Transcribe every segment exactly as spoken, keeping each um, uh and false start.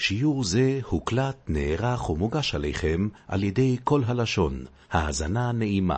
שיעור זה הוקלט, נערך ומוגש עליכם על ידי כל הלשון. האזנה נעימה.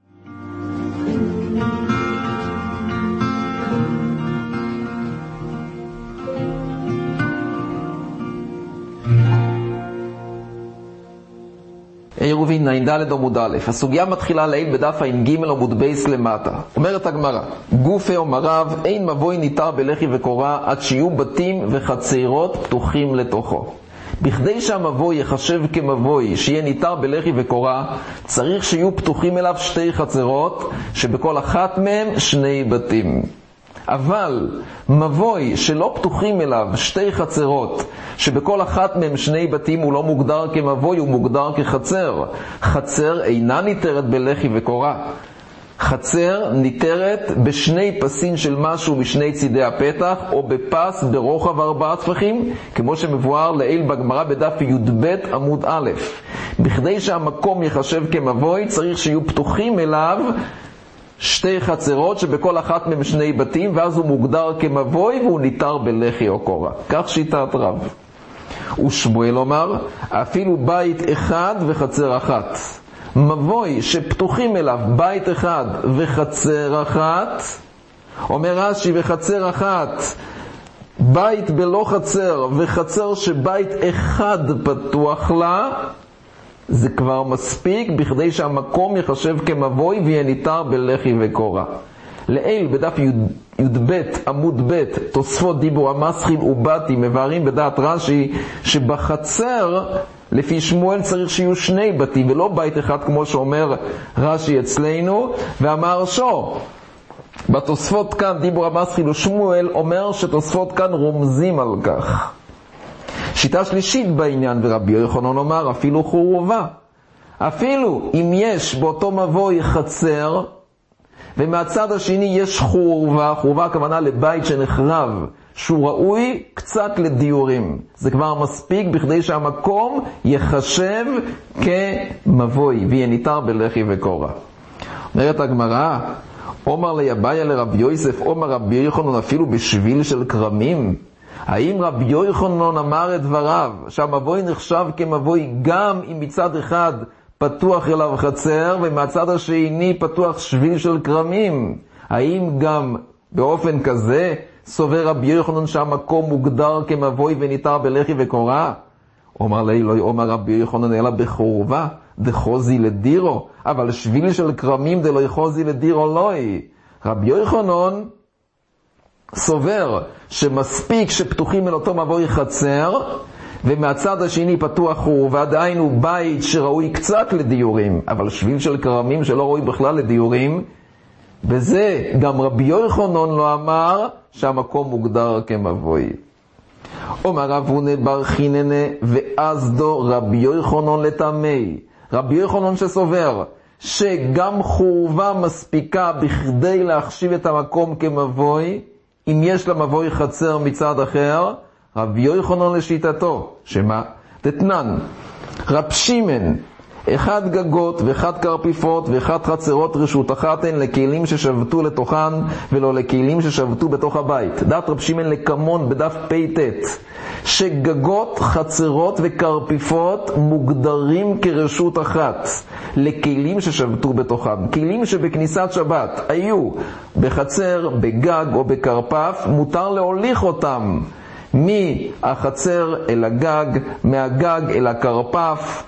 עירובין ע"ד עמוד א'. הסוגיה מתחילה לעיל בדף ע"ג עמוד בייס למטה. אומרת הגמרא, גופי אומריו אין מבוי ניתר בלחי וקורה עד שיהיו בתים וחצרות פתוחים לתוכו. בכדי שהמבוי יחשב כמבוי שיהיה ניתר בלחי וקורה, צריך שיהיו פתוחים אליו שתי חצרות שבכל אחת מהם שני בתים. אבל מבוי שלא פתוחים אליו שתי חצרות שבכל אחת מהם שני בתים הוא לא מוגדר כמבוי, הוא מוגדר כחצר. חצר אינה ניתרת בלחי וקורה. חצר ניתרת בשני פסים של משהו משני צידי הפתח, או בפס ברוחב ארבעה טפחים, כמו שמבואר לעיל בגמרא בדף י"ב עמוד א'. בכדי שהמקום יחשב כמבוי צריך שיהיו פתוחים אליו שתי חצרות שבכל אחת מהם שני בתים, ואז הוא מוגדר כמבוי והוא ניתר בלחי או קורה. כך שיטת רב. ושמואל אומר, אפילו בית אחד וחצר אחת. מבוי שפתוחים אליו בית אחד וחצר אחת, אומר רש"י, וחצר אחת, בית בלא חצר וחצר שבית אחד פתוח לה, זה כבר מספיק בכדי שהמקום יחשב כמבוי ויהיה ניתר בלחי וקורה. לעיל בדף י"ב עמוד ב' תוספות דיבור המסחים ובתי מבארים בדעת רש"י שבחצר לפי שמואל צריך שיהיו שני בתים ולא בית אחד כמו שאומר רש"י אצלנו. ואמר שו בתוספות כאן דיבור המסחים ושמואל אומר שתוספות כאן רומזים על כך. שיטה שלישית בעניין, ורבי יוחנן אומר אפילו חורבה, אפילו אם יש באותו מבוי חצר ומהצד השני יש חורבה, חורבה הכוונה לבית שנחרב שהוא ראוי קצת לדיורים, זה כבר מספיק בכדי שהמקום יחשב כמבוי ויהיה ניתר בלחי וקורה. אומרת הגמרא, אומר ליבאיה לרבי יוסף, אומר רבי יוחנן אפילו בשביל של כרמים. האם רבי יוחנן אמר את דבריו שהמבוי נחשב כמבוי גם אם מצד אחד פתוח אליו חצר ומהצד השני פתוח שביל של כרמים? האם גם באופן כזה סובר רבי יוחנן שהמקום מוגדר כמבוי וניתר בלחי וקורה? אומר לי לא אומר רבי יוחנן אלא בחורבה דחוזי לדירו, אבל שביל של כרמים דלא יחוזי לדירו לא. רבי יוחנן סובר שמספיק שפתוחים אל אותו מבוי חצר ומהצד השני פתוח חורבה, דהיינו בית שראוי קצת לדיורים, אבל שביל של כרמים שלא ראוי בכלל לדיורים. וזה גם רבי יוחנן לא אמר שהמקום מוגדר כמבוי. אומר רב הונא בר חיננה ואזדו רבי יוחנן לטמא. רבי יוחנן שסובר שגם חורבה מספיקה בכדי להחשיב את המקום כמבוי אם יש למבוי חצר מצד אחר, רבי יוחנן לשיטתו, שמה? תתנן, רב שמעון, אחד גגות ואחד קרפיפות ואחד חצרות רשות אחת הן לכלים ששבתו לתוכן ולא לכלים ששבתו בתוך הבית. דעת רב שמעון לקמון בדף פ"ט, שגגות, חצרות וקרפיפות מוגדרים כרשות אחת לכלים ששבתו בתוכם. כלים שבכניסת שבת היו בחצר, בגג או בקרפף, מותר להוליך אותם מהחצר אל הגג, מהגג אל הקרפף,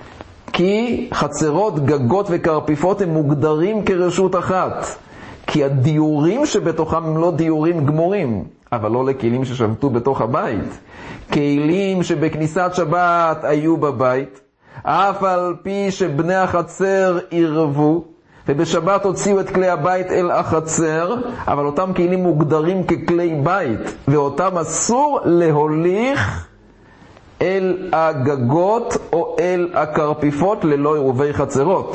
כי חצרות, גגות וקרפיפות הם מוגדרים כרשות אחת, כי הדיורים שבתוכם הם לא דיורים גמורים, אבל לא לכלים ששבתו בתוך הבית. כלים שבכניסת שבת היו בבית, אף על פי שבני החצר ערבו ובשבת הוציאו את כלי הבית אל החצר, אבל אותם כלים מוגדרים ככלי בית ואותם אסור להוליך אל הגגות או אל הקרפיפות ללא עירובי חצרות.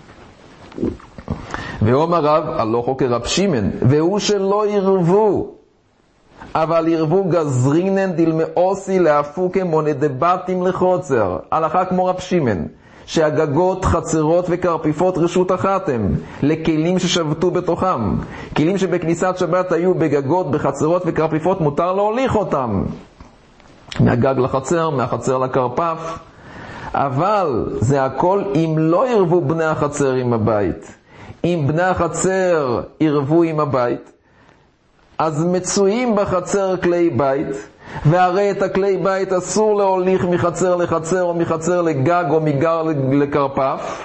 ואומר רב הלוכו כרב שמעון, והוא שלא ירבו אבל ירבו גזרינן דילמאוסי להפוקם מונדבטים לחוצר. הלכה כמו רב שמעון שהגגות, חצרות וקרפיפות רשות אחת הם לכלים ששבתו בתוכם. כלים שבכניסת שבת היו בגגות, בחצרות וקרפיפות מותר להוליך אותם. מהגג לחצר, מהחצר לקרפף. אבל זה הכל אם לא ירבו בני החצר עם הבית. אם בני החצר ירבו עם הבית, אז מצויים בחצר כלי בית, והרי את הכלי בית אסור להוליך מחצר לחצר או מחצר לגג או מגר לקרפף.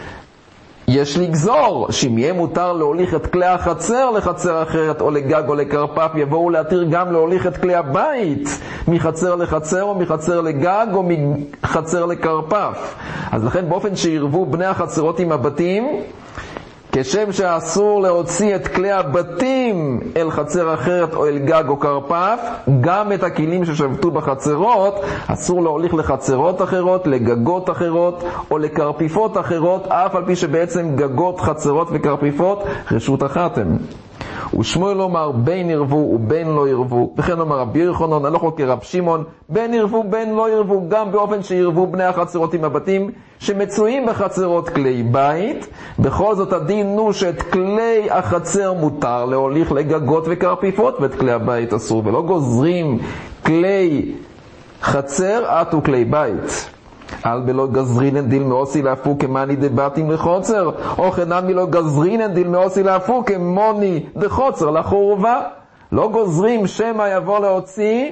יש לגזור שאם יהיה מותר להוליך את כלי החצר לחצר אחרת או לגג או לקרפף, יבואו להתיר גם להוליך את כלי הבית מחצר לחצר או מחצר לגג או מחצר לקרפף. אז לכן באופן שירבו בני החצרות עם הבתים, כשם שאסור להוציא את כלי הבתים אל חצר אחרת או אל גג או קרפף, גם את הכלים ששבתו בחצרות אסור להוליך לחצרות אחרות, לגגות אחרות או לקרפיפות אחרות, אף על פי שבעצם גגות, חצרות וקרפיפות רשות אחת הם. ושמואל אומר בין ירבו ובין לא ירבו, וכן אומר רבי יוחנן הלכו כרב שמעון, בין ירבו בין לא ירבו, גם באופן שירבו בני החצרות עם הבתים שמצויים בחצרות כלי בית. בכל זאת הדין הוא שאת כלי החצר מותר להוליך לגגות וקרפיפות, ואת כלי הבית אסור, ולא גוזרים כלי חצר עטו כלי בית. אל בלא גזרינן דיל מאוסי להפו כמני דבתים לחוצר, או חנמי לא גזרינן דיל מאוסי להפו כמוני דחוצר לחורבה. לא גוזרים שמה יבוא להוציא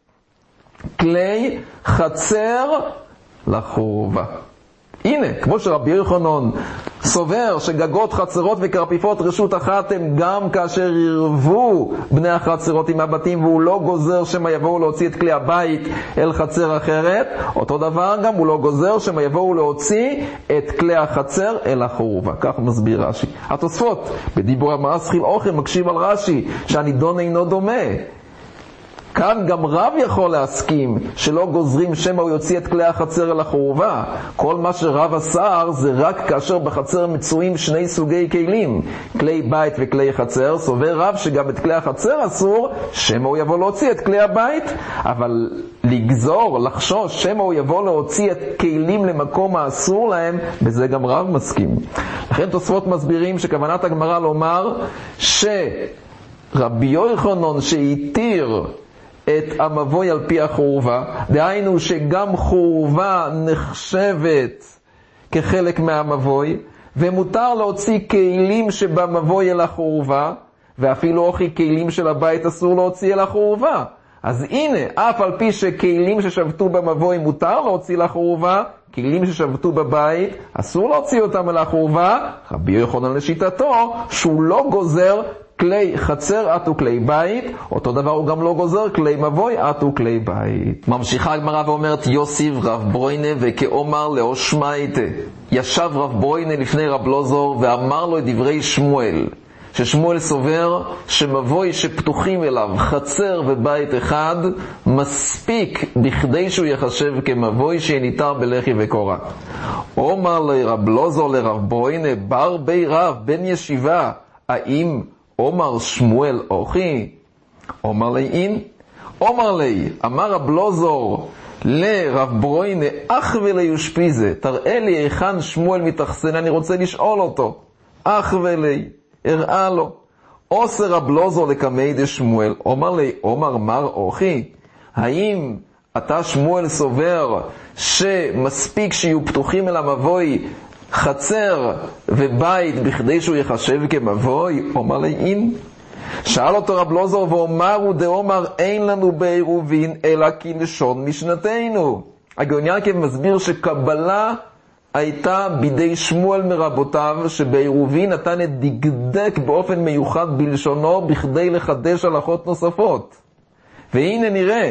כלי חצר לחורבה. הנה, כמו שרבי יוחנן סובר שגגות, חצרות וקרפיפות רשות אחת הם גם כאשר ירבו בני החצרות עם הבתים, והוא לא גוזר שמה יבואו להוציא את כלי הבית אל חצר אחרת, אותו דבר גם הוא לא גוזר שמה יבואו להוציא את כלי החצר אל החורבה. כך מסביר רש"י. התוספות בדיבור המאסחיל אוכל מקשיב על רש"י שהנידון אינו דומה. כאן גם רב יכול להסכים שלא גוזרים שמה הוא יוציא את כלי החצר אל החורבה. כל מה שרב אסר זה רק כאשר בחצר מצויים שני סוגי כלים, כלי בית וכלי חצר. סובר רב שגם את כלי החצר אסור שמה הוא יבוא להוציא את כלי הבית, אבל לגזור, לחשוש שמה הוא יבוא להוציא את כלים למקום האסור להם, בזה גם רב מסכים. לכן תוספות מסבירים שכוונת הגמרא לומר שרבי יוחנן שהתיר את המבוי על פי החורבה, דהיינו שגם חורבה נחשבת כחלק מהמבוי, ומותר להוציא כלים שבמבוי אל החורבה, ואפילו אוכי כלים של הבית אסור להוציא אל החורבה. אז הנה, אף על פי שכלים ששבתו במבוי מותר להוציא לחורבה, כלים ששבתו בבית אסור להוציא אותם אל החורבה. רבי יוחנן לשיטתו שהוא לא גוזר כלי חצר עטו כלי בית, אותו דבר הוא גם לא גוזר כלי מבוי עטו כלי בית. ממשיכה הגמרא ואומרת יוסיב רב ברוינה וכאומר לאושמייטה. ישב רב ברוינה לפני רב לוזור ואמר לו את דברי שמואל, ששמואל סובר שמבוי שפתוחים אליו חצר ובית אחד מספיק בכדי שהוא יחשב כמבוי שניתר בלחי וקורה. אומר לרב לוזור לרב ברוינה בר בי רב בן ישיבה, האם אומר שמואל אוכי? אומר לי אין. אומר לי, אמר רב לוזור לרב ברוינה אך וליושפיזה, תראה לי היכן שמואל מתחסן, אני רוצה לשאול אותו. אך ולי, הראה לו. עושה רב לוזור לקמי דשמואל, אומר לי, אומר מר אוכי, האם אתה שמואל סובר שמספיק שיהיו פתוחים אל המבוי חצר ובית בכדי שהוא יחשב כמבוי? אומר לי אין. שאל אותו רב לוזור ואומר ודאומר אין לנו בעירובין אלא כי לשון משנתנו. הגאון יעקב מסביר שקבלה הייתה בידי שמואל מרבותיו, שבעירובין נתן את דקדק באופן מיוחד בלשונו בכדי לחדש הלכות נוספות. והנה נראה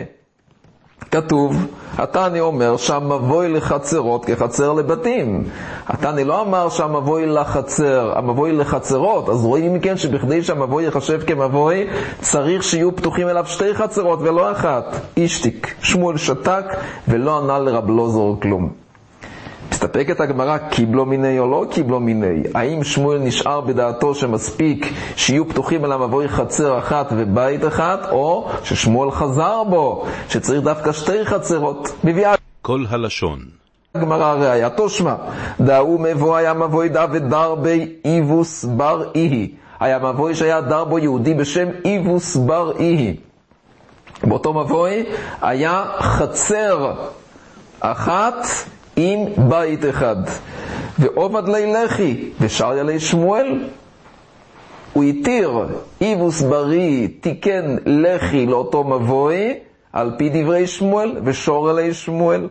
כתוב, התנא אומר שהמבוי לחצרות כחצר לבתים. התנא לא אמר שהמבוי לחצר, המבוי לחצרות. אז רואים מכן שבכדי שהמבוי יחשב כמבוי צריך שיהיו פתוחים אליו שתי חצרות ולא אחת. אישתיק. שמואל שתק ולא ענה לרב לוזור כלום. מסתפקת הגמרא קיבלו מיני או לא קיבלו מיני? האם שמואל נשאר בדעתו שמספיק שיהיו פתוחים אל המבוי חצר אחת ובית אחת, או ששמואל חזר בו שצריך דווקא שתי חצרות? מביאה כל הלשון הגמרא ראיה תושמע דאו מבוא היה מבוי דה ודר בי איבוס בר איהי. היה מבוי שהיה דר בו יהודי בשם איבוס בר איהי, באותו מבוי היה חצר אחת עם בית אחד. ועובד לי לחי ושריה לי שמואל, הוא התיר, איבוס בריא תיקן לחי לאותו מבוי על פי דברי שמואל ושור אלי שמואל.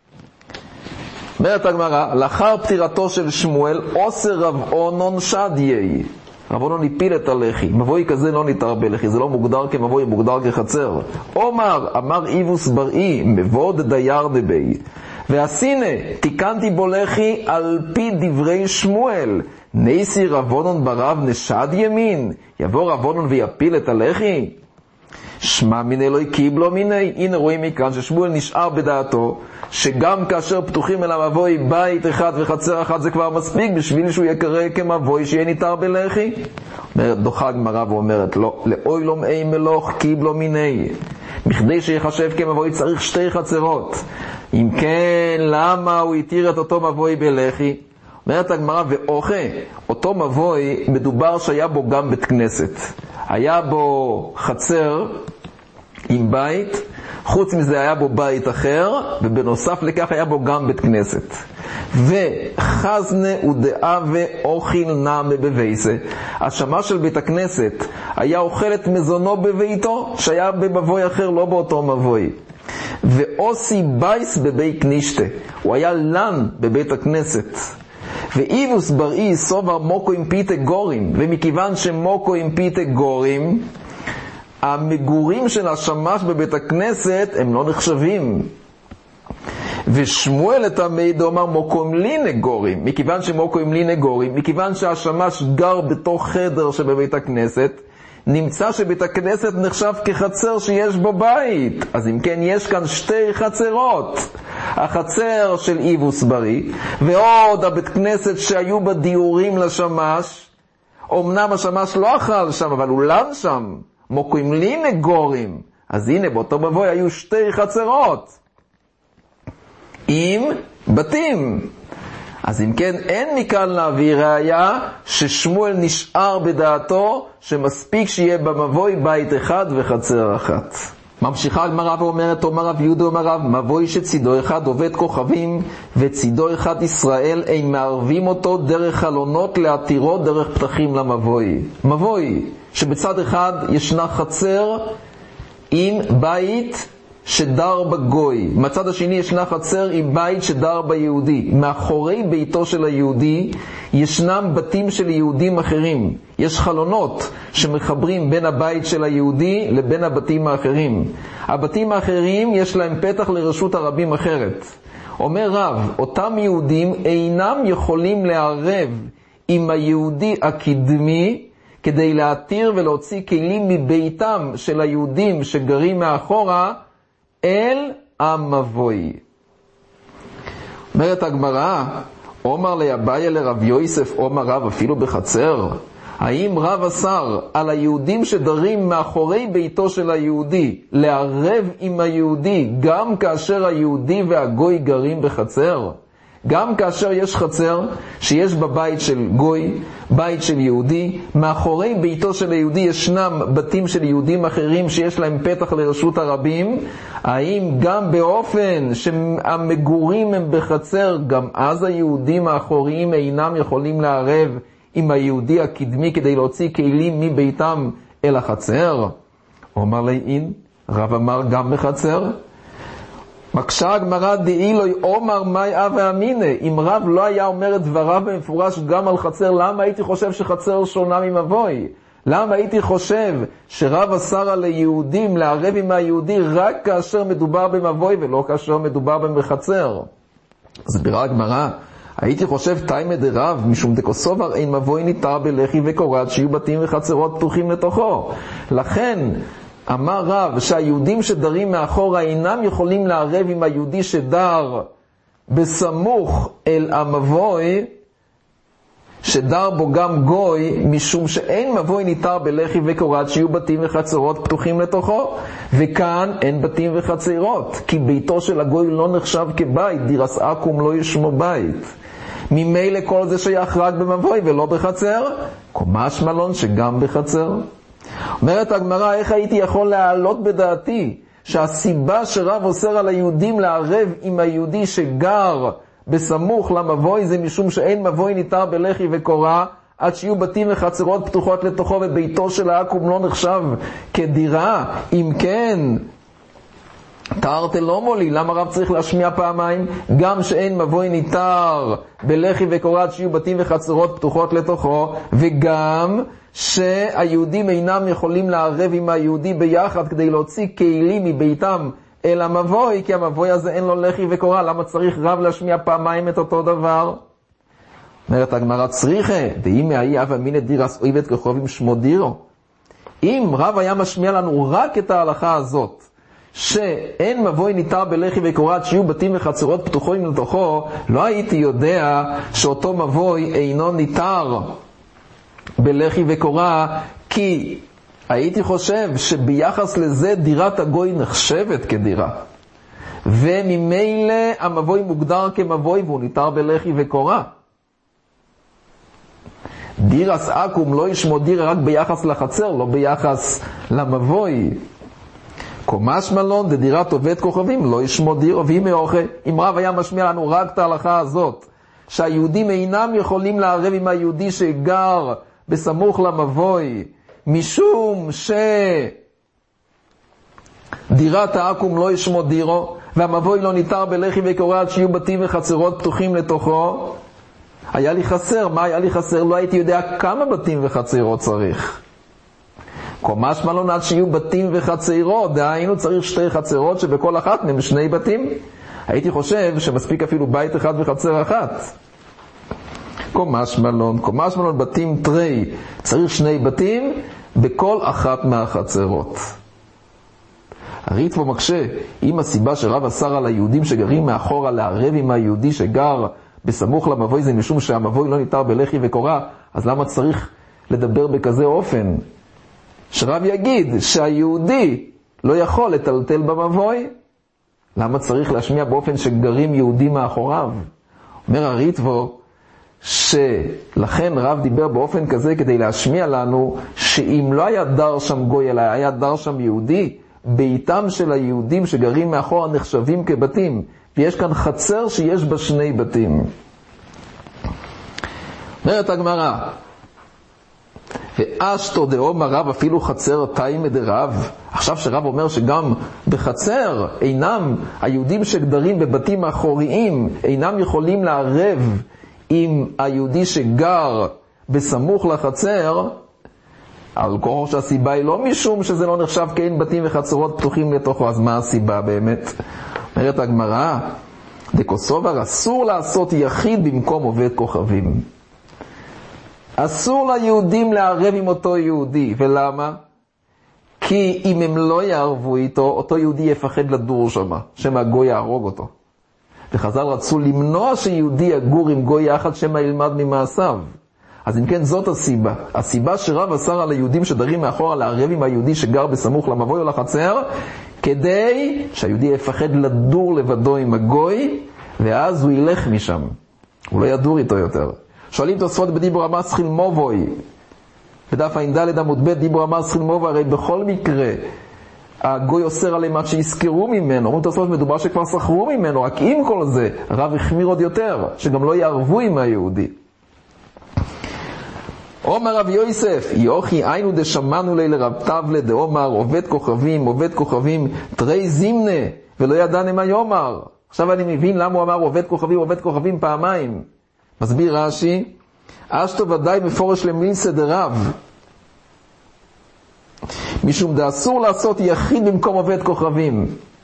אומרת הגמרא, לאחר פטירתו של שמואל עושה רב אונון שדייי, רב אונון הפיל את הלחי. מבוי כזה לא ניתר בלחי, זה לא מוגדר כמבוי, מוגדר כחצר. אומר, אמר איבוס בראי מבוד דייר דבי, והסינה תיקנתי בו לחי על פי דברי שמואל, ניסי רב אונון ברב נשד ימין, יבוא רב אונון ויפיל את הלחי? שמע מיני לא קיבלו מיני. הנה רואים מכאן ששמואל נשאר בדעתו שגם כאשר פתוחים אל המבוי בית אחד וחצר אחת זה כבר מספיק בשביל שהוא יקרא כמבוי שיהיה ניתר בלחי. אומרת דוחה הגמרא ואומרת לא, לאוי לא מאי מלוך קיבלו מיני, בכדי שיחשב כמבוי צריך שתי חצרות. אם כן למה הוא התיר את אותו מבוי בלחי? אומרת הגמרא ואוכה, אותו מבוי מדובר שהיה בו גם בית כנסת, היה בו חצר עם בית, חוץ מזה היה בו בית אחר, ובנוסף לכך היה בו גם בית כנסת. וחזנה ודעה ואוכל נעמה בבייסה, השמה של בית הכנסת היה אוכל את מזונו בביתו שהיה במבוי אחר, לא באותו מבוי. ואוסי בייס בבי כנישתה, הוא היה לן בבית הכנסת. ואיבוס בראי סובר מוקו עם פיתה גורים, ומכיוון שמוקו עם פיתה גורים, המגורים של השמש בבית הכנסת הם לא נחשבים. ושמואל את המידע אומר מוקו עם לינה גורים, מכיוון שמוקו עם לינה גורים, מכיוון שהשמש גר בתוך חדר שבבית הכנסת, נמצא שבית הכנסת נחשב כחצר שיש בו בית. אז אם כן יש כאן שתי חצרות, החצר של איבוס בריא ועוד הבית כנסת שהיו בדיורים לשמש. אמנם השמש לא אכל שם אבל הוא לן שם, מוקוים לינה גורים. אז הנה באותו מבוי היו שתי חצרות עם בתים. אז אם כן אין מכאן להביא ראיה ששמואל נשאר בדעתו שמספיק שיהיה במבוי בית אחד וחצר אחת. ממשיכה הגמרא ואומרת, אומר רב יהודה אומר רב, מבוי שצידו אחד עובד כוכבים וצידו אחד ישראל, אין מערבים אותו דרך חלונות להתירו דרך פתחים למבוי. מבוי שבצד אחד ישנה חצר עם בית שדר בגוי, מצד השני ישנה חצר עם בית שדר ביהודי. מאחורי ביתו של היהודי ישנם בתים של יהודים אחרים, יש חלונות שמחברים בין הבית של היהודי לבין הבתים האחרים. הבתים האחרים יש להם פתח לרשות הרבים אחרת. אומר רב, אותם יהודים אינם יכולים לערב עם היהודי הקדמי כדי להתיר ולהוציא כלים מביתם של היהודים שגרים מאחורה אל המבוי. אומרת הגמרא, אומר לאביי לרב יוסף, אומר רב אפילו בחצר, האם רב אסר על היהודים שדרים מאחורי ביתו של היהודי לערב עם היהודי גם כאשר היהודי והגוי גרים בחצר? גם כאשר יש חצר שיש בבית של גוי, בית של יהודי, מאחורי ביתו של היהודי ישנם בתים של יהודים אחרים שיש להם פתח לרשות הרבים, האם גם באופן שהמגורים הם בחצר, גם אז היהודים האחוריים אינם יכולים לערב עם היהודי הקדמי כדי להוציא כלים מביתם אל החצר? אומר לי אין, רב אמר גם בחצר. מקשה הגמרא דאילוי אומר מאי אבה אמינה, אם רב לא היה אומר את דבריו במפורש גם על חצר, למה הייתי חושב שחצר שונה ממבוי? למה הייתי חושב שרב אסר על היהודים לערב עם היהודי רק כאשר מדובר במבוי ולא כאשר מדובר בחצר? אז ביראה הגמרא, הייתי חושב תיימא דרב משום דקוסובר אין מבוי ניתר בלחי וקורת שיהיו בתים וחצרות פתוחים לתוכו. לכן אמר רב שהיהודים שדרים מאחורה אינם יכולים לערב עם היהודי שדר בסמוך אל המבוי שדר בו גם גוי, משום שאין מבוי ניתר בלחי וקורת שיהיו בתים וחצרות פתוחים לתוכו. וכאן אין בתים וחצרות כי ביתו של הגוי לא נחשב כבית, דירס אקום לא ישמו בית, ממילא כל זה שייך רק במבוי ולא בחצר. קומש מלון שגם בחצר. אומרת הגמרא, איך הייתי יכול להעלות בדעתי שהסיבה שרב אוסר על היהודים לערב עם היהודי שגר בסמוך למבוי זה משום שאין מבוי ניתר בלחי וקורה עד שיהיו בתים וחצרות פתוחות לתוכו, וביתו של העקום לא נחשב כדירה. אם כן, תארתי לא מולי, למה רב צריך להשמיע פעמיים? גם שאין מבוי ניתר בלחי וקורה עד שיהיו בתים וחצרות פתוחות לתוכו, וגם שהיהודים אינם יכולים לערב עם היהודי ביחד כדי להוציא כלים מביתם אל המבוי, כי המבוי הזה אין לו לחי וקורה. למה צריך רב להשמיע פעמיים את אותו דבר? אומרת הגמרא, צריכה דאם היה הווה אמינא דירס אויבת כחובים שמו דירו. אם רב היה משמיע לנו רק את ההלכה הזאת, שאין מבוי ניתר בלחי וקורה עד שיהיו בתים וחצרות פתוחים לתוכו, לא הייתי יודע שאותו מבוי אינו ניתר בלחי וקורה, כי הייתי חושב שביחס לזה דירת הגוי נחשבת כדירה, וממילא המבוי מוגדר כמבוי והוא ניתר בלחי וקורה. דירס עקום לא ישמו דירה רק ביחס לחצר, לא ביחס למבוי. קומש מלון דדירת עובד כוכבים לא ישמו דירו. ואם מאוכל, אם רב היה משמיע לנו רק את ההלכה הזאת, שהיהודים אינם יכולים לערב עם היהודי שגר בסמוך למבוי, משום שדירת העקום לא ישמו דירו, והמבוי לא ניתר בלחי וקורה עד שיהיו בתים וחצרות פתוחים לתוכו, היה לי חסר. מה היה לי חסר? לא הייתי יודע כמה בתים וחצרות צריך. קומש מלון עד שיהיו בתים וחצרות, דהיינו צריך שתי חצרות שבכל אחת מהם שני בתים. הייתי חושב שמספיק אפילו בית אחד וחצר אחת. קומש מלון, קומש מלון בתים תרי, צריך שני בתים בכל אחת מהחצרות. הריטב"א מקשה, אם הסיבה שרב אסר על היהודים שגרים מאחורה לערב עם היהודי שגר בסמוך למבוי זה משום שהמבוי לא ניתר בלחי וקורה, אז למה צריך לדבר בכזה אופן? שרב יגיד שהיהודי לא יכול לטלטל במבוי, למה צריך להשמיע באופן שגרים יהודים מאחוריו? אומר הריטב"א שלכן רב דיבר באופן כזה כדי להשמיע לנו שאם לא היה דר שם גוי אלא היה דר שם יהודי, ביתם של היהודים שגרים מאחורה נחשבים כבתים, ויש כאן חצר שיש בה שני בתים. אומרת הגמרא, ואשתו דאמר רב אפילו חצר תימא דרב. עכשיו שרב אומר שגם בחצר אינם, היהודים שגדרים בבתים האחוריים אינם יכולים לערב עם היהודי שגר בסמוך לחצר, על כוחו שהסיבה היא לא משום שזה לא נחשב כאין בתים וחצרות פתוחים לתוכו. אז מה הסיבה באמת? אומרת הגמרא, דקוסובר אסור לעשות יחיד במקום עובד כוכבים. אסור ליהודים לערב עם אותו יהודי. ולמה? כי אם הם לא יערבו איתו, אותו יהודי יפחד לדור שמה, שמא גוי יהרוג אותו. וחז"ל רצו למנוע שיהודי יגור עם גוי יחד שמא ילמד ממעשיו. אז אם כן, זאת הסיבה. הסיבה שרב אסר על היהודים שדרים מאחורה לערב עם היהודי שגר בסמוך למבוי או לחצר, כדי שהיהודי יפחד לדור לבדו עם הגוי, ואז הוא ילך משם. הוא לא ידור איתו יותר. שואלים תוספות בדיבור אמר שחיל מבוי, בדף ע"ד עמוד ב', דיבור אמר שחיל מבוי, הרי בכל מקרה הגוי אוסר עליהם עד שיזכרו ממנו. אומרים תוספות מדובר שכבר שכרו ממנו, רק עם כל זה רב החמיר עוד יותר, שגם לא יערבו עם היהודי. אומר רב יוסף, יוכי היינו דשמענו לי לרב טבלה דאמר עובד כוכבים, עובד כוכבים תרי זימנה, ולא ידענו מה יאמר. עכשיו אני מבין למה הוא אמר עובד כוכבים, עובד כוכבים פעמיים. מסביר רש"י, אשתו ודאי מפורש למילסא דרב, משום דאסור לעשות יחיד במקום עובד כוכבים.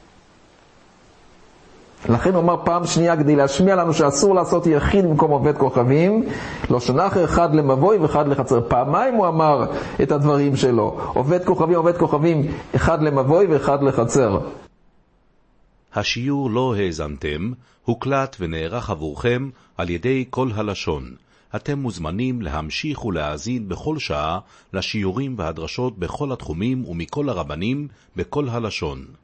לכן הוא אמר פעם שנייה כדי להשמיע לנו שאסור לעשות יחיד במקום עובד כוכבים, לא שנח אחד למבוי ואחד לחצר. פעמיים הוא אמר את הדברים שלו, עובד כוכבים, עובד כוכבים, אחד למבוי ואחד לחצר. השיעור לא האזנתם, הוקלט ונערך עבורכם על ידי כל הלשון. אתם מוזמנים להמשיך ולהאזין בכל שעה לשיעורים והדרשות בכל התחומים ומכל הרבנים בכל הלשון.